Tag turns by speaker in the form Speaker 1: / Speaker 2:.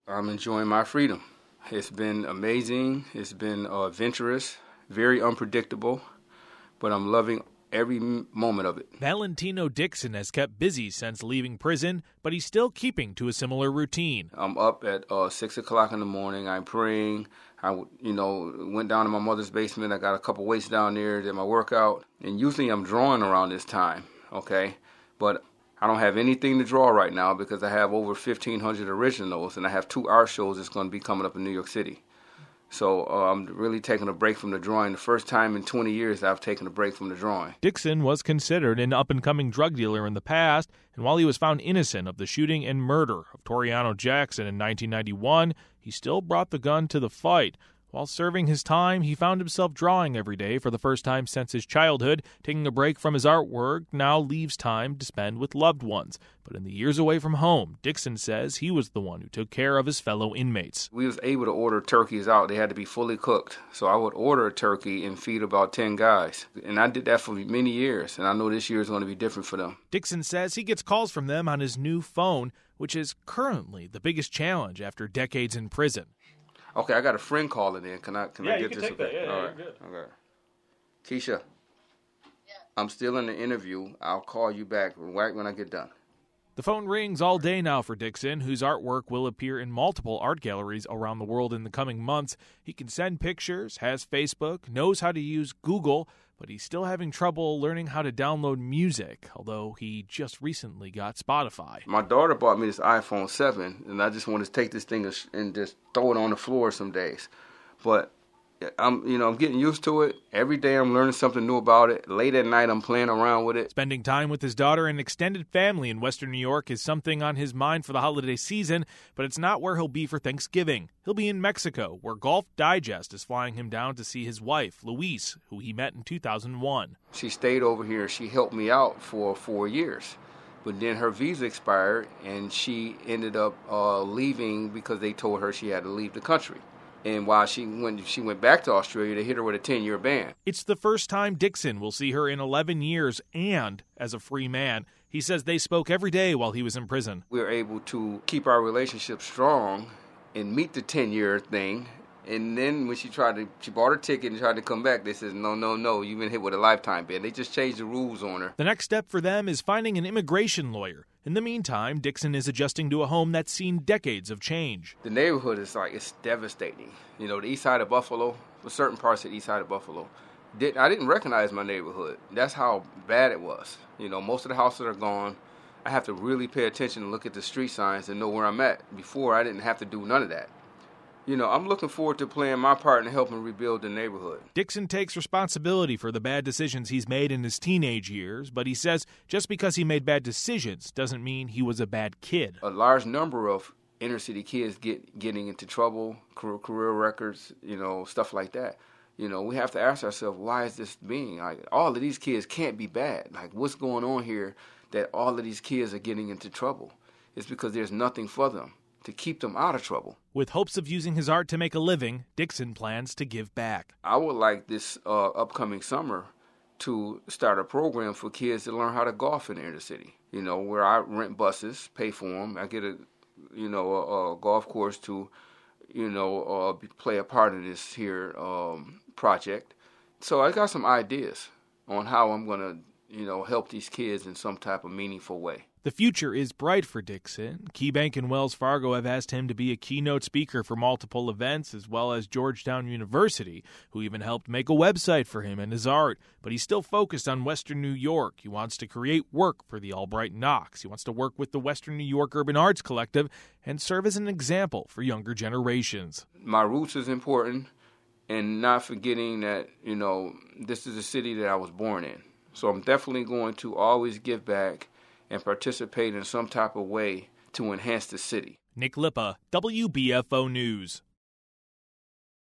Speaker 1: I'm enjoying my freedom. It's been amazing. It's been adventurous, very unpredictable, but I'm loving every moment of it.
Speaker 2: Valentino Dixon has kept busy since leaving prison, but he's still keeping to a similar routine.
Speaker 1: I'm up at 6 o'clock in the morning. I'm praying. I went down to my mother's basement. I got a couple weights down there, did my workout. And usually I'm drawing around this time, okay? But I don't have anything to draw right now because I have over 1,500 originals, and I have 2 art shows that's going to be coming up in New York City. So I'm really taking a break from the drawing. The first time in 20 years I've taken a break from the drawing.
Speaker 2: Dixon was considered an up-and-coming drug dealer in the past, and while he was found innocent of the shooting and murder of Toriano Jackson in 1991, he still brought the gun to the fight. While serving his time, he found himself drawing every day for the first time since his childhood. Taking a break from his artwork now leaves time to spend with loved ones. But in the years away from home, Dixon says he was the one who took care of his fellow inmates.
Speaker 1: We was able to order turkeys out. They had to be fully cooked. So I would order a turkey and feed about 10 guys. And I did that for many years, and I know this year is going to be different for them.
Speaker 2: Dixon says he gets calls from them on his new phone, which is currently the biggest challenge after decades in prison.
Speaker 1: Okay, I got a friend calling in. Can I get this?
Speaker 2: Take that. Yeah,
Speaker 1: all right.
Speaker 2: Good.
Speaker 1: Okay. Keisha, I'm still in the interview. I'll call you back right when I get done.
Speaker 2: The phone rings all day now for Dixon, whose artwork will appear in multiple art galleries around the world in the coming months. He can send pictures, has Facebook, knows how to use Google, but he's still having trouble learning how to download music, although he just recently got Spotify.
Speaker 1: My daughter bought me this iPhone 7, and I just want to take this thing and just throw it on the floor some days. But I'm getting used to it. Every day I'm learning something new about it. Late at night I'm playing around with it.
Speaker 2: Spending time with his daughter and extended family in Western New York is something on his mind for the holiday season, but it's not where he'll be for Thanksgiving. He'll be in Mexico, where Golf Digest is flying him down to see his wife, Luis, who he met in 2001.
Speaker 1: She stayed over here. She helped me out for 4 years. But then her visa expired, and she ended up leaving because they told her she had to leave the country. And while she went back to Australia, they hit her with a 10-year ban.
Speaker 2: It's the first time Dixon will see her in 11 years and as a free man. He says they spoke every day while he was in prison.
Speaker 1: We were able to keep our relationship strong and meet the 10-year thing. And then when she bought her ticket and tried to come back, they said, no, you've been hit with a lifetime ban. They just changed the rules on her.
Speaker 2: The next step for them is finding an immigration lawyer. In the meantime, Dixon is adjusting to a home that's seen decades of change.
Speaker 1: The neighborhood is it's devastating. The east side of Buffalo, for certain parts of the east side of Buffalo, I didn't recognize my neighborhood. That's how bad it was. Most of the houses are gone. I have to really pay attention and look at the street signs and know where I'm at. Before, I didn't have to do none of that. I'm looking forward to playing my part in helping rebuild the neighborhood.
Speaker 2: Dixon takes responsibility for the bad decisions he's made in his teenage years, but he says just because he made bad decisions doesn't mean he was a bad kid.
Speaker 1: A large number of inner-city kids getting into trouble, career records, stuff like that. We have to ask ourselves, why is this being? All of these kids can't be bad. What's going on here that all of these kids are getting into trouble? It's because there's nothing for them to keep them out of trouble.
Speaker 2: With hopes of using his art to make a living, Dixon plans to give back.
Speaker 1: I would like this upcoming summer to start a program for kids to learn how to golf in the inner city. Where I rent buses, pay for them. I get a golf course to, play a part in this here project. So I got some ideas on how I'm going to, help these kids in some type of meaningful way.
Speaker 2: The future is bright for Dixon. KeyBank and Wells Fargo have asked him to be a keynote speaker for multiple events, as well as Georgetown University, who even helped make a website for him and his art. But he's still focused on Western New York. He wants to create work for the Albright Knox. He wants to work with the Western New York Urban Arts Collective and serve as an example for younger generations.
Speaker 1: My roots is important, and not forgetting that, this is a city that I was born in. So I'm definitely going to always give back and participate in some type of way to enhance the city.
Speaker 2: Nick Lippa, WBFO News.